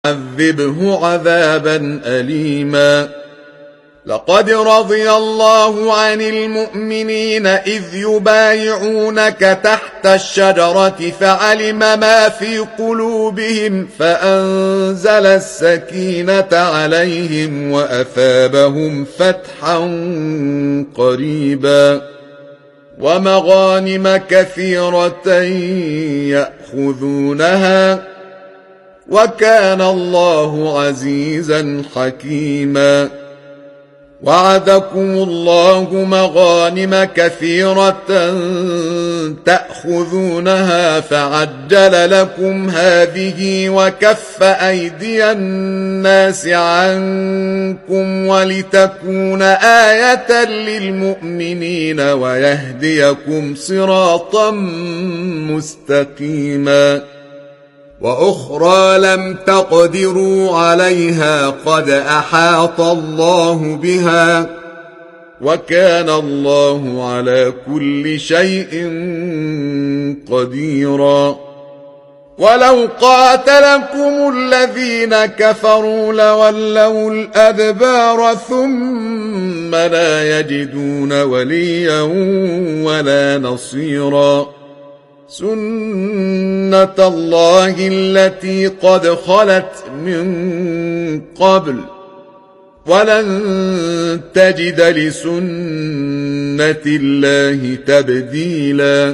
عذبه عذابا أليما. لقد رضي الله عن المؤمنين إذ يبايعونك تحت الشجرة فعلم ما في قلوبهم فأنزل السكينة عليهم وأثابهم فتحا قريبا ومغانم كثيرة يأخذونها وكان الله عزيزا حكيما. وعدكم الله مغانم كثيرة تأخذونها فعجل لكم هذه وكف أيدي الناس عنكم ولتكون آية للمؤمنين ويهديكم صراطا مستقيما. وأخرى لم تقدروا عليها قد أحاط الله بها وكان الله على كل شيء قديرا. ولو قاتلكم الذين كفروا لولوا الأدبار ثم لا يجدون وليا ولا نصيرا. سنة الله التي قد خلت من قبل ولن تجد لسنة الله تبدیلا.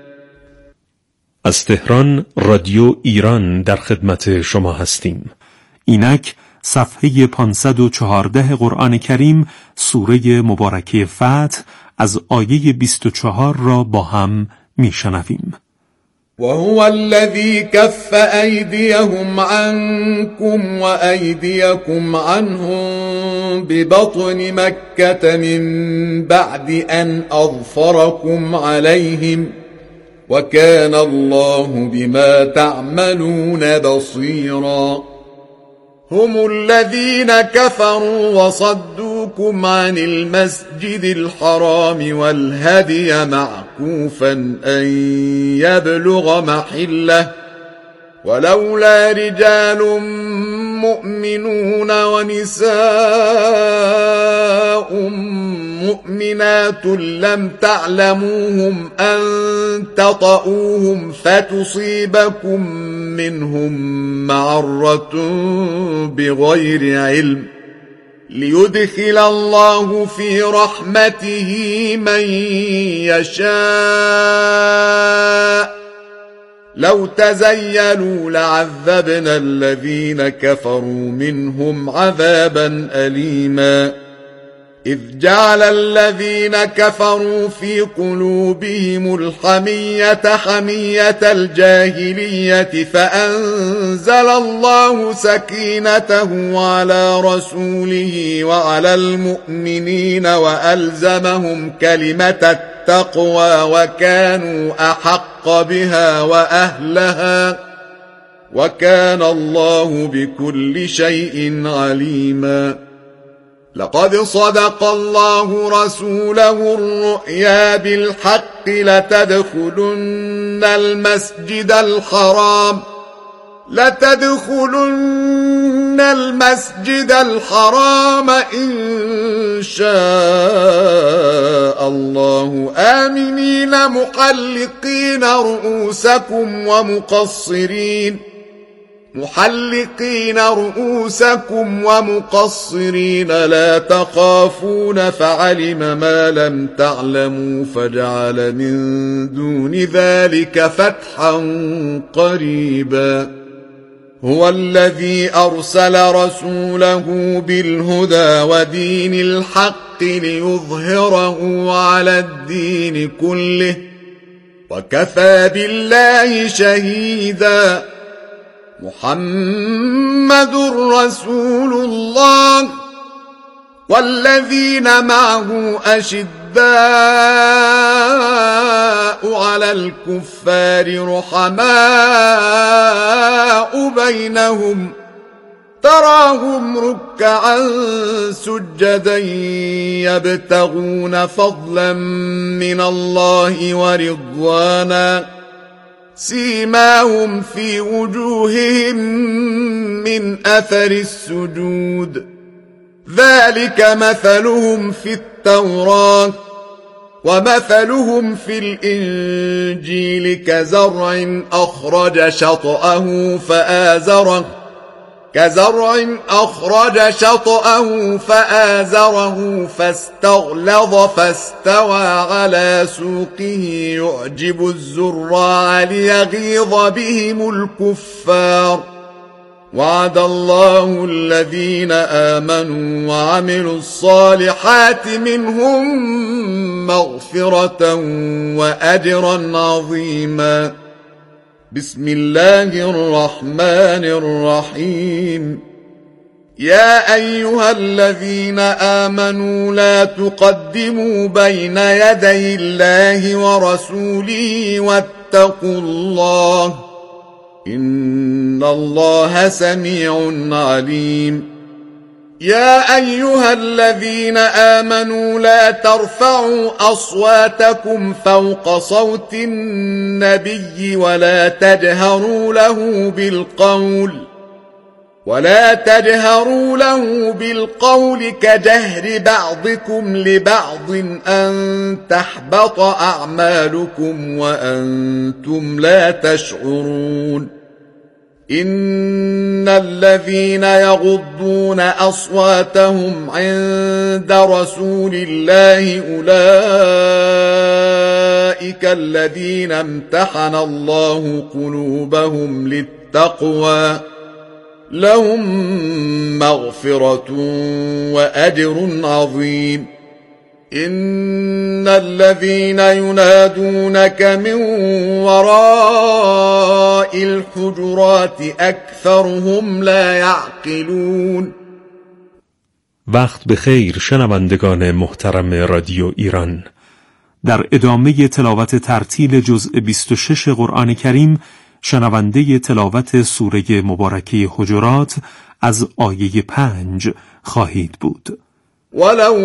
از تهران رادیو ایران در خدمت شما هستیم. اینک صفحه 514 قرآن کریم سوره مبارکه فتح از آیه 24 را با هم میشنویم. وهو الذي كف أيديهم عنكم وأيديكم عنهم ببطن مكة من بعد أن أظفركم عليهم وكان الله بما تعملون بصيرا. هم الذين كفروا وصدوكم عن المسجد الحرام والهدي معكوفا أن يبلغ محله ولولا رجال مؤمنون ونساء مؤمنات لم تعلموهم أن تطؤوهم فتصيبكم منهم معرة بغير علم ليدخل الله في رحمته من يشاء. لو تزيلوا لعذبنا الذين كفروا منهم عذابا أليما. إذ جعل الذين كفروا في قلوبهم الحمية حمية الجاهلية فأنزل الله سكينته على رسوله وعلى المؤمنين وألزمهم كلمة التقوى وكانوا أحق بها وأهلها وكان الله بكل شيء عليما. لقد صدق الله رسوله الرؤيا بالحق لتدخلن المسجد الحرام إن شاء الله آمنين محلقين رؤوسكم ومقصرين لا تخافون فعلم ما لم تعلموا فجعل من دون ذلك فتحا قريبا. هو الذي أرسل رسوله بالهدى ودين الحق ليظهره على الدين كله وكفى بالله شهيدا. محمد رسول الله والذين معه أشداء على الكفار رحماء بينهم تراهم ركعا سجدا يبتغون فضلا من الله ورضوانا سيماهم في وجوههم من أثر السجود ذلك مثلهم في التوراة ومثلهم في الإنجيل كزرع أخرج شطأه فآزره فاستغلظ فاستوى على سوقه يعجب الزراع ليغيظ بهم الكفار وعد الله الذين آمنوا وعملوا الصالحات منهم مغفرة وأجرا عظيما. بسم الله الرحمن الرحيم. يا أيها الذين آمنوا لا تقدموا بين يدي الله ورسوله واتقوا الله إن الله سميع عليم. يا أيها الذين آمنوا لا ترفعوا أصواتكم فوق صوت النبي ولا تجهروا له بالقول كجهر بعضكم لبعض أن تحبط أعمالكم وأنتم لا تشعرون. إن الذين يغضون أصواتهم عند رسول الله أولئك الذين امتحن الله قلوبهم للتقوى لهم مغفرة وأجر عظيم. إن الذين ينادونك من وراء الحجرات أكثرهم لا يعقلون. وقت بخیر شنوندگان محترم رادیو ایران. در ادامه تلاوت ترتیل جزء 26 قرآن کریم شنونده تلاوت سوره مبارکه حجرات از آیه 5 خواهید بود. ولو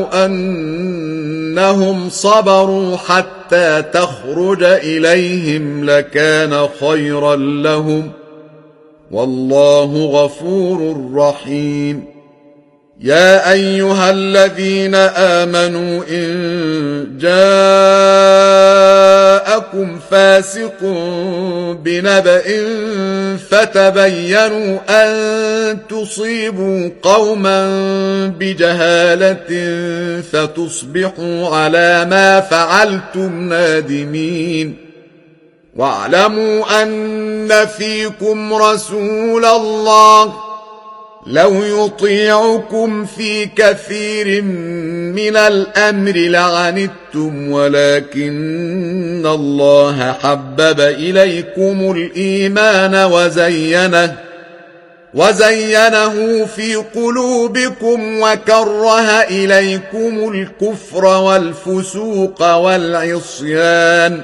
أنهم صبروا حتى تخرج إليهم لكان خيرا لهم والله غفور رحيم. يا أيها الذين آمنوا إن جاءكم فاسق بنبأ فتبينوا أن تصيبوا قوما بجهالة فتصبحوا على ما فعلتم نادمين. واعلموا أن فيكم رسول الله لو يطيعكم في كثير من الأمر لعنتم ولكن الله حبب إليكم الإيمان وزينه في قلوبكم وكره إليكم الكفر والفسوق والعصيان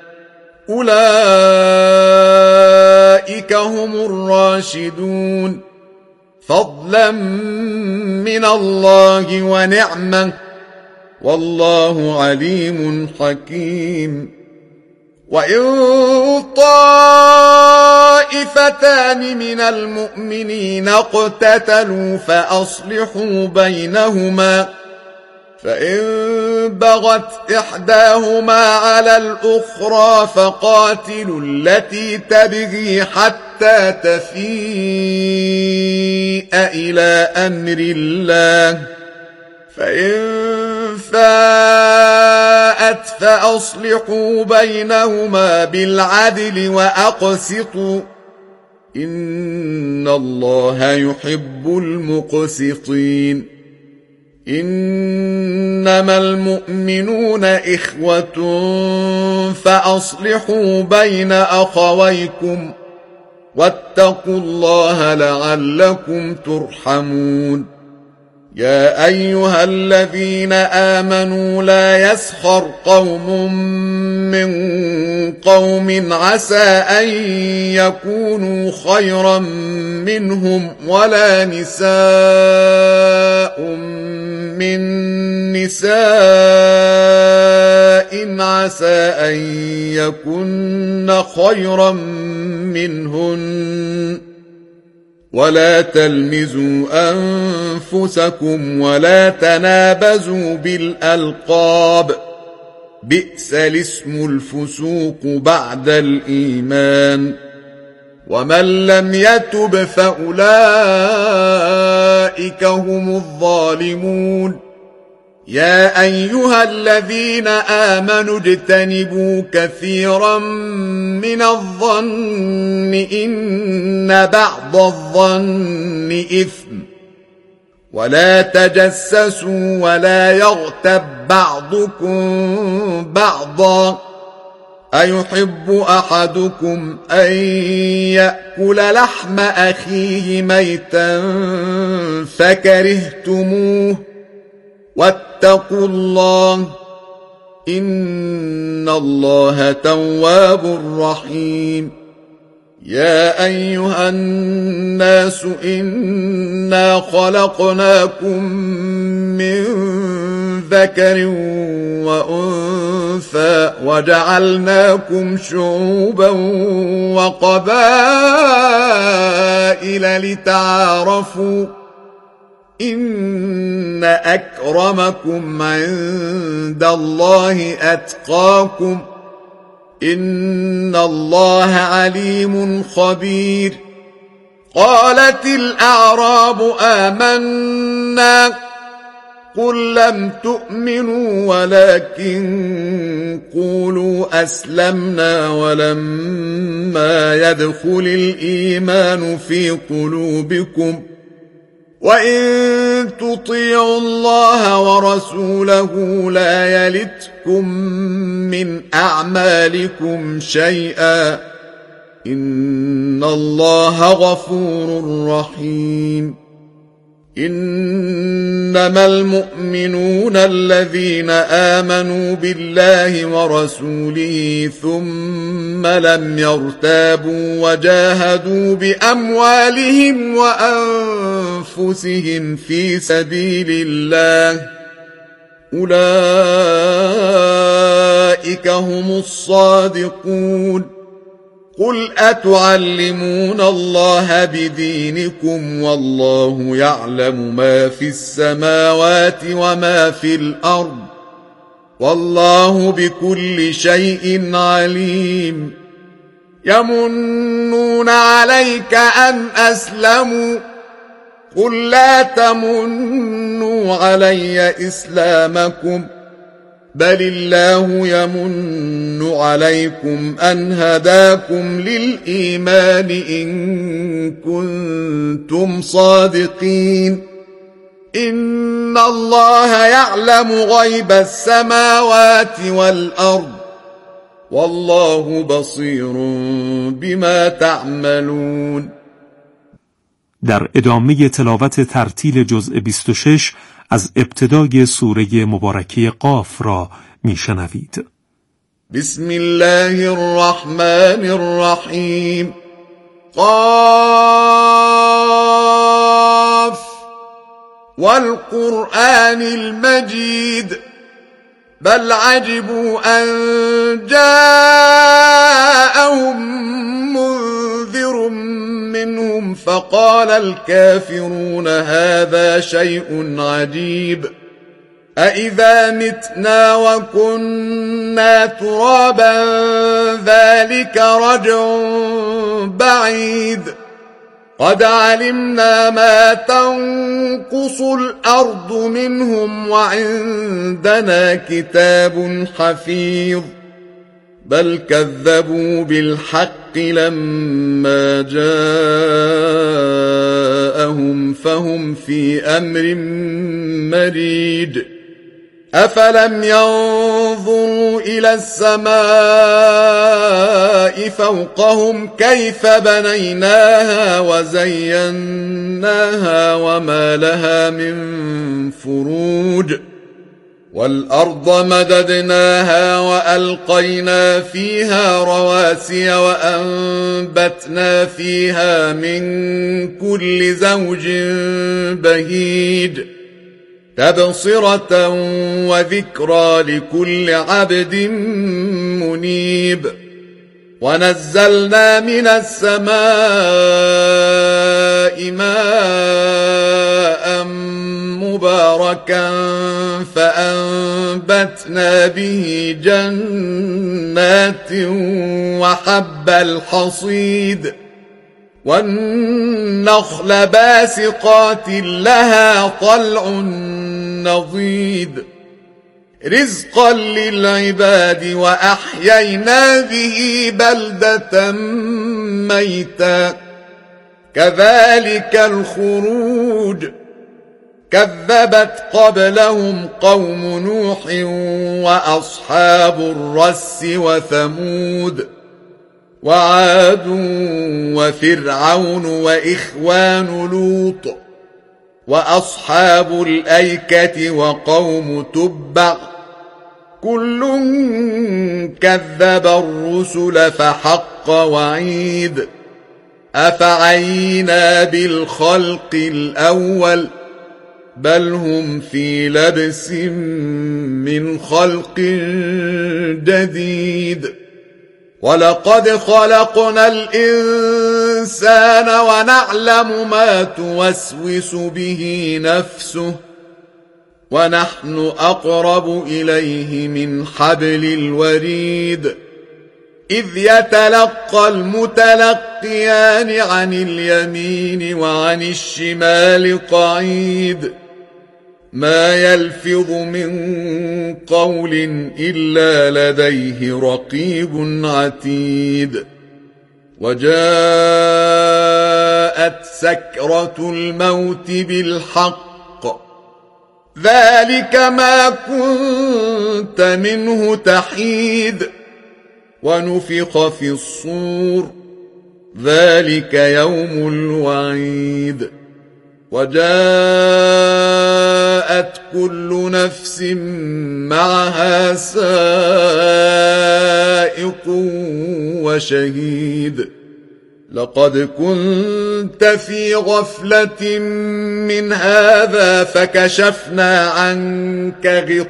أولئك هم الراشدون فضلا من الله ونعمة والله عليم حكيم. وإن طائفتان من المؤمنين اقتتلوا فأصلحوا بينهما فإن بغت إحداهما على الأخرى فقاتلوا التي تبغي حتى تفيء إلى أمر الله فإن فاءت فأصلحوا بينهما بالعدل وأقسطوا إن الله يحب المقسطين. إنما المؤمنون إخوة فأصلحوا بين أخويكم واتقوا الله لعلكم ترحمون. يا أيها الذين آمنوا لا يسخر قوم من قوم عسى أن يكونوا خيرا منهم ولا نساء من نساء عسى أن يكن خيرا منهن ولا تلمزوا أنفسكم ولا تنابزوا بالألقاب بئس الاسم الفسوق بعد الإيمان ومن لم يتب فأولئك هم الظالمون يا أيها الذين آمنوا اجتنبوا كثيرا من الظن إن بعض الظن إثم ولا تجسسوا ولا يغتب بعضكم بعضا أيحب أحدكم أن يأكل لحم أخيه ميتا فكرهتموه واتقوا الله إن الله تواب رحيم يا أيها الناس إنا خلقناكم من ذكر وأنثى وجعلناكم شعوبا وقبائل لتعارفوا إن أكرمكم عند الله أتقاكم إن الله عليم خبير قالت الأعراب آمنا قل لم تؤمنوا ولكن قولوا أسلمنا ولما يدخل الإيمان في قلوبكم وإن تطيعوا الله ورسوله لا يلتكم من أعمالكم شيئا إن الله غفور رحيم إنما المؤمنون الذين آمنوا بالله ورسوله ثم لم يرتابوا وجاهدوا بأموالهم وأنفسهم في سبيل الله أولئك هم الصادقون قل أتعلمون الله بدينكم والله يعلم ما في السماوات وما في الأرض والله بكل شيء عليم يمنون عليك أن أسلموا قل لا تمنوا علي إسلامكم بل الله يمن عليكم أن هداكم للإيمان إن كنتم صادقين إن الله يعلم غيب السماوات والأرض والله بصير بما تعملون. در ادامه تلاوت ترتیل جزء 26 از ابتدای سوره مبارکه قاف را میشنوید. بسم الله الرحمن الرحیم. قاف والقرآن المجید بل عجبوا أن جاءهم منذر منهم فقال الكافرون هذا شيء عجيب أإذا متنا وكنا ترابا ذلك رجع بعيد قد علمنا ما تنقص الأرض منهم وعندنا كتاب حفيظ بل كذبوا بالحق لما جاءهم فهم في أمر مريج أفلم ينظروا إلى السماء فوقهم كيف بنيناها وزيناها وما لها من فروج والأرض مددناها وألقينا فيها رواسي وأنبتنا فيها من كل زوج بهيج تبصرة وذكرى لكل عبد منيب. ونزلنا من السماء ماء مباركا فأنبتنا به جنات وحب الحصيد والنخل باسقات لها طلع نضيد رزقا للعباد وأحيينا به بلدة ميتا كذلك الخروج. كذبت قبلهم قوم نوح وأصحاب الرس وثمود وعاد وفرعون وإخوان لوط وأصحاب الأيكة وقوم تبع كل كذب الرسل فحق وعيد. أفعينا بالخلق الأول بل هم في لبس من خلق جديد. ولقد خلقنا الإنسان ونعلم ما توسوس به نفسه ونحن أقرب إليه من حبل الوريد. إذ يتلقى المتلقيان عن اليمين وعن الشمال قعيد ما يلفظ من قول إلا لديه رقيب عتيد. وجاءت سكرة الموت بالحق ذلك ما كنت منه تحيد. ونفخ في الصور ذلك يوم الوعيد. وجاءت كل نفس معها سائق وشهيد. لقد كنت في غفلة من هذا فكشفنا عنك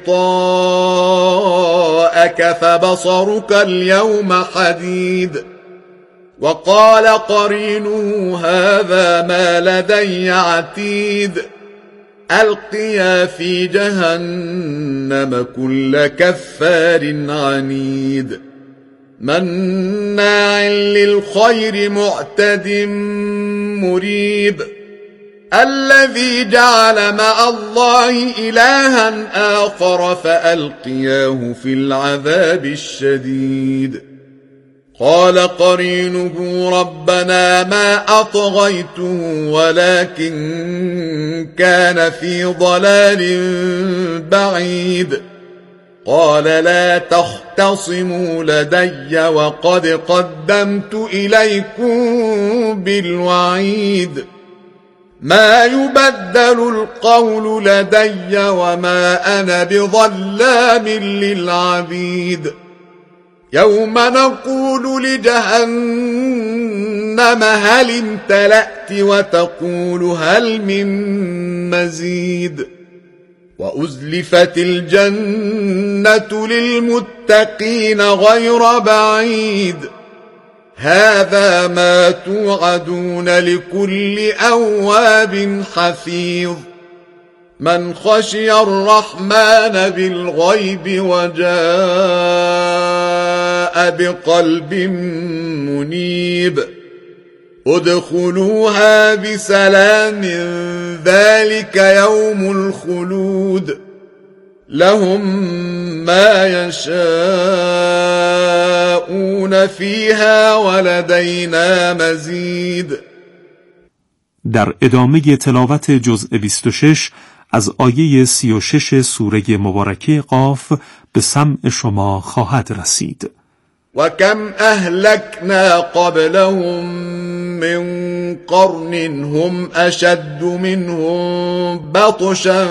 غطاءك فبصرك اليوم حديد. وقال قرينه هذا ما لدي عتيد. ألقيا في جهنم كل كفار عنيد مناع للخير معتد مريب. الذي جعل مع الله إلها آخر فألقياه في العذاب الشديد. قال قرينه ربنا ما أطغيته ولكن كان في ضلال بعيد. قال لا تختصموا لدي وقد قدمت إليكم بالوعيد. ما يبدل القول لدي وما أنا بظلام للعبيد. يوم نقول لجهنم هل امتلأت وتقول هل من مزيد. وأزلفت الجنة للمتقين غير بعيد. هذا ما توعدون لكل أواب حفيظ. من خشي الرحمن بالغيب وجاء بقلب منيب. ادخلوها بسلام ذلك يوم الخلود. لهم ما يشاءون فيها ولدينا مزید. در ادامه تلاوت جزء 26 از آیه 36 سوره مبارکه قاف به سمع شما خواهد رسید. وكم أهلكنا قبلهم من قرن هم أشد منهم بطشا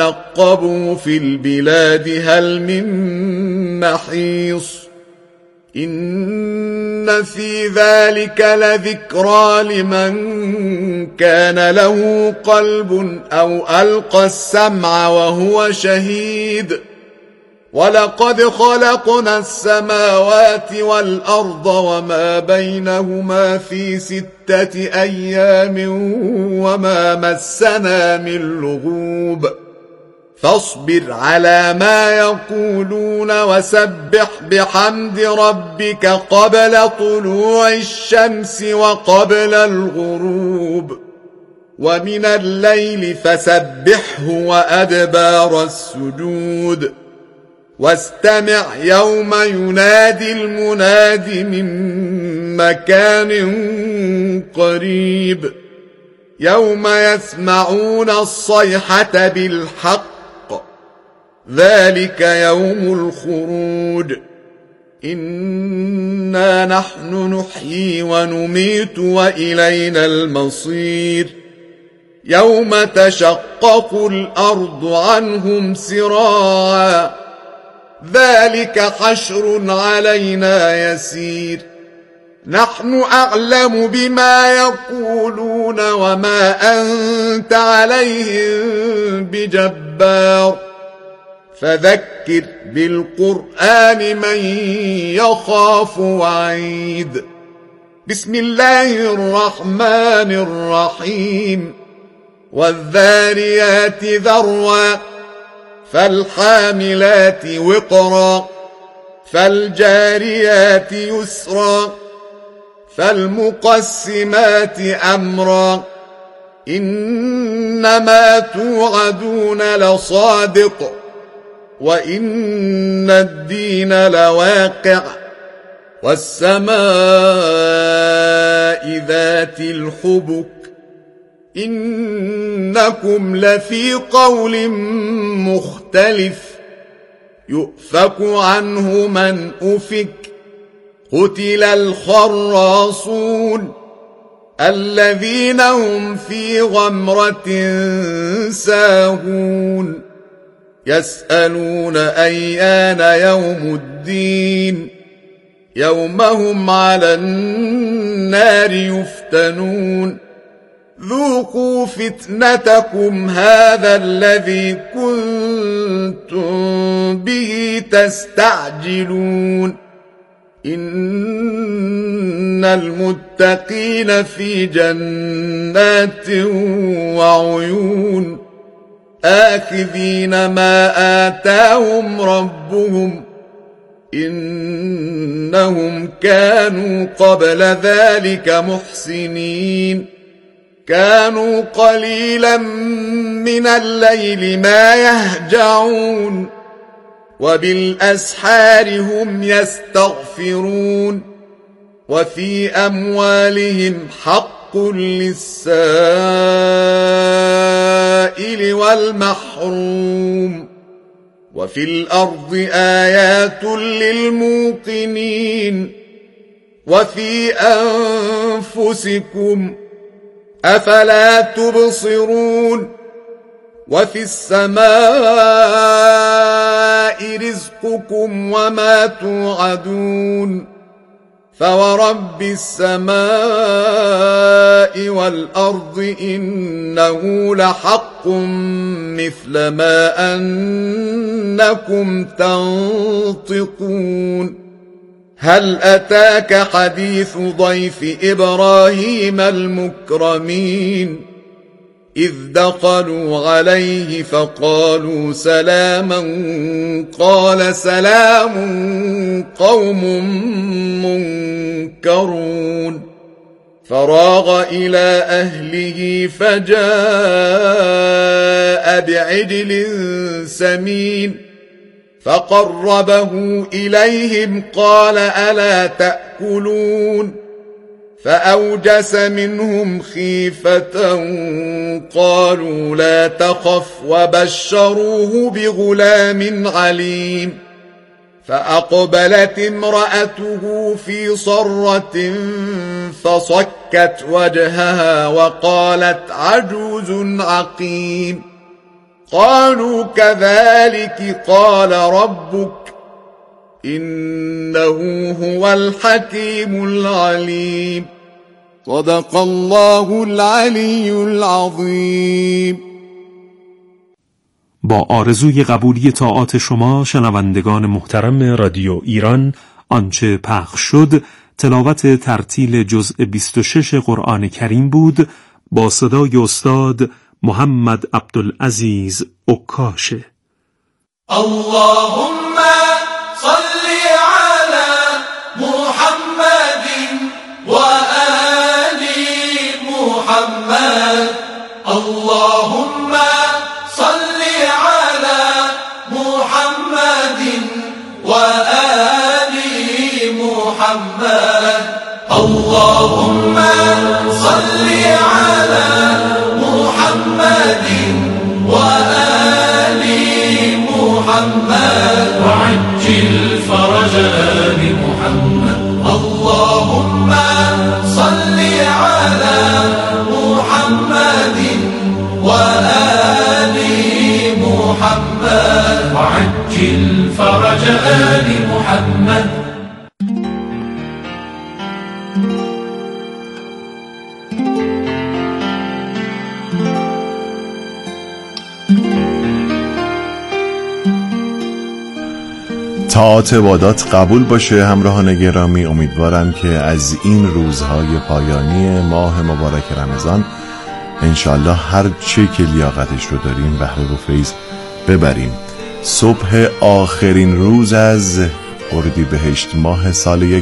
فنقبوا في البلاد هل من محيص إن في ذلك لذكرى لمن كان له قلب أو ألقى السمع وهو شهيد ولقد خلقنا السماوات والأرض وما بينهما في 6 أيام وما مسنا من لغوب فاصبر على ما يقولون وسبح بحمد ربك قبل طلوع الشمس وقبل الغروب ومن الليل فسبحه وأدبار السجود واستمع يوم ينادي المناد من مكان قريب يوم يسمعون الصيحة بالحق ذلك يوم الخروج إنا نحن نحيي ونميت وإلينا المصير يوم تشقق الأرض عنهم سراعا ذلك حشر علينا يسير نحن أعلم بما يقولون وما أنت عليهم بجبار فذكر بالقرآن من يخاف وعيد بسم الله الرحمن الرحيم والذاريات ذروا فالحاملات وقرا فالجاريات يسرا فالمقسمات أمرا إنما توعدون لصادق وإن الدين لواقع والسماء ذات الحبك إنكم لفي قول مختلف يؤفك عنه من أفك قتل الخراصون الذين هم في غمرة ساهون يسألون أيان يوم الدين يوم هم على النار يفتنون ذوقوا فتنتكم هذا الذي كنتم به تستعجلون إن المتقين في جنات وعيون آخذين ما آتاهم ربهم إنهم كانوا قبل ذلك محسنين كانوا قليلا من الليل ما يهجعون وبالأسحار هم يستغفرون وفي أموالهم حق للسائل والمحروم وفي الأرض آيات للموقنين وفي أنفسكم أفلا تبصرون وفي السماء رزقكم وما توعدون فورب السماء والأرض إنه لحق مثل ما أنكم تنطقون هل أتاك حديث ضيف إبراهيم المكرمين إذ دخلوا عليه فقالوا سلاما قال سلام قوم منكرون فراغ إلى أهله فجاء بعجل سمين فقربه إليهم قال ألا تأكلون فأوجس منهم خيفة قالوا لا تخف وبشروه بغلام عليم فأقبلت امرأته في صرة فصكت وجهها وقالت عجوز عقيم قالوا كذلك قال ربك إنه هو الحكيم العليم. صدق الله العلی العظیم. با آرزوی قبولی طاعات شما شنوندگان محترم رادیو ایران، آنچه پخش شد تلاوت ترتیل جزء 26 قرآن کریم بود با صدای استاد محمد عبدالعزیز عکاشه. اللهم صل على محمد و آل محمد. اللهم صل على محمد و آل محمد. اللهم صل على محمد و آل محمد وعجل فرج آل محمد. اللهم صل على محمد و آل محمد وعجل فرج آل محمد. طاعات عبادات قبول باشه. همراهان گرامی، امیدوارم که از این روزهای پایانی ماه مبارک رمضان انشالله هر چه که لیاقتش رو داریم بهره و فیض ببریم. صبح آخرین روز از اردیبهشت ماه سال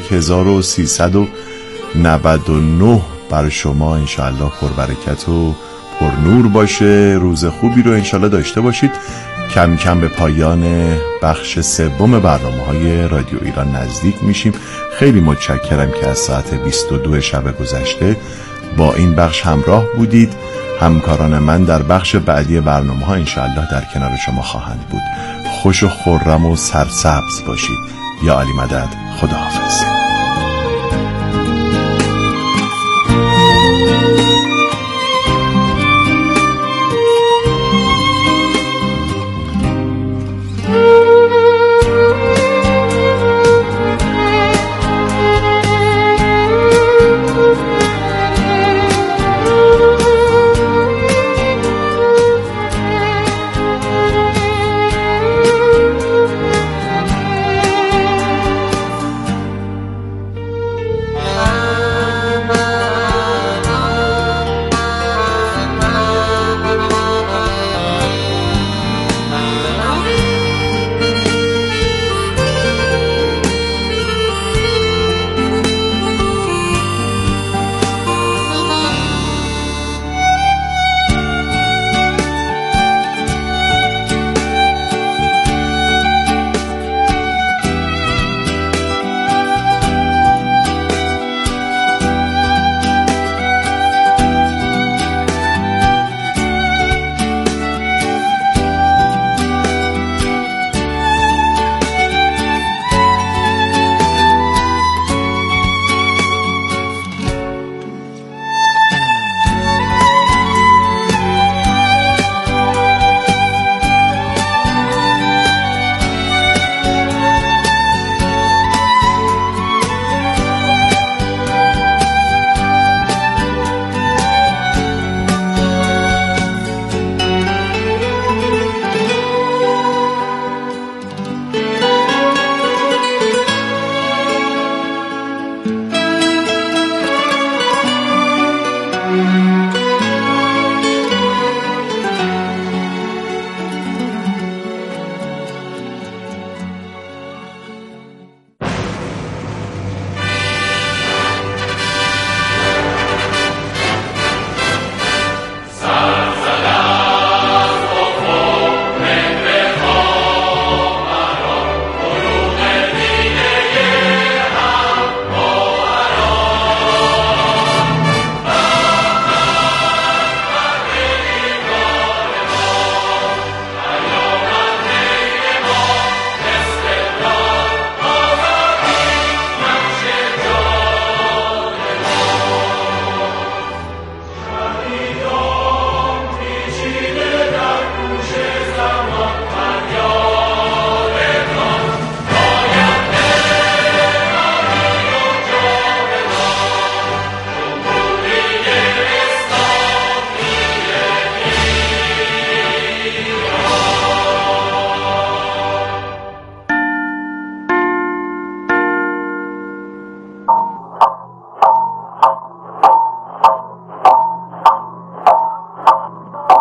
1399 بر شما انشالله پربرکت و پر نور باشه. روز خوبی رو انشالله داشته باشید. کم کم به پایان بخش سوم برنامه‌های رادیو ایران نزدیک میشیم. خیلی متشکرم که از ساعت 22 شب گذشته با این بخش همراه بودید. همکاران من در بخش بعدی برنامه‌ها انشاءالله در کنار شما خواهند بود. خوش و خرم و سرسبز باشید. یا علی مدد. خداحافظ.